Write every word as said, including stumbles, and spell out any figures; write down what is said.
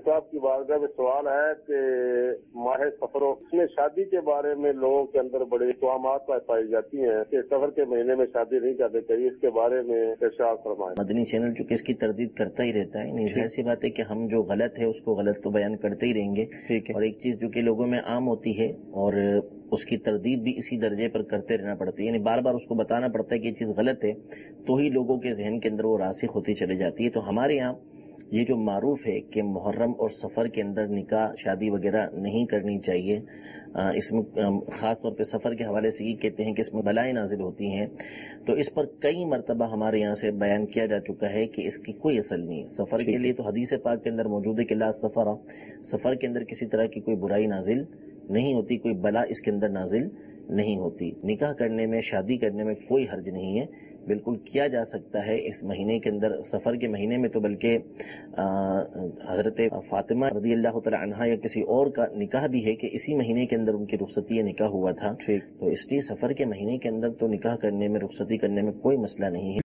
صاحب کی بارگاہ میں سوال ہے کہ ماہ سفر میں شادی کے بارے میں لوگوں کے اندر بڑے توہمات پائی جاتی ہیں کہ سفر کے مہینے میں شادی نہیں کرنی چاہیے، اس کے بارے میں ارشاد فرمائیں۔ مدنی چینل چونکہ اس کی تردید کرتا ہی رہتا ہے، نہیں ظاہر سی بات ہے کہ ہم جو غلط ہے اس کو غلط تو بیان کرتے ہی رہیں گے، اور ایک چیز جو کہ لوگوں میں عام ہوتی ہے اور اس کی تردید بھی اسی درجے پر کرتے رہنا پڑتی ہے، یعنی بار بار اس کو بتانا پڑتا ہے کہ یہ چیز غلط ہے تو ہی لوگوں کے ذہن کے اندر وہ راسخ ہوتی چلی جاتی ہے۔ تو ہمارے یہاں یہ جو معروف ہے کہ محرم اور سفر کے اندر نکاح شادی وغیرہ نہیں کرنی چاہیے، اس میں خاص طور پہ سفر کے حوالے سے یہ کہتے ہیں کہ اس میں بلائیں نازل ہوتی ہیں، تو اس پر کئی مرتبہ ہمارے یہاں سے بیان کیا جا چکا ہے کہ اس کی کوئی اصل نہیں ہے۔ سفر کے لیے تو حدیث پاک کے اندر موجود ہے کہ لا سفر، سفر کے اندر کسی طرح کی کوئی برائی نازل نہیں ہوتی، کوئی بلا اس کے اندر نازل نہیں ہوتی۔ نکاح کرنے میں، شادی کرنے میں کوئی حرج نہیں ہے، بالکل کیا جا سکتا ہے اس مہینے کے اندر۔ سفر کے مہینے میں تو بلکہ حضرت فاطمہ رضی اللہ تعالی عنہا یا کسی اور کا نکاح بھی ہے کہ اسی مہینے کے اندر ان کی رخصتی نکاح ہوا تھا، تو اس لیے سفر کے مہینے کے اندر تو نکاح کرنے میں، رخصتی کرنے میں کوئی مسئلہ نہیں ہے۔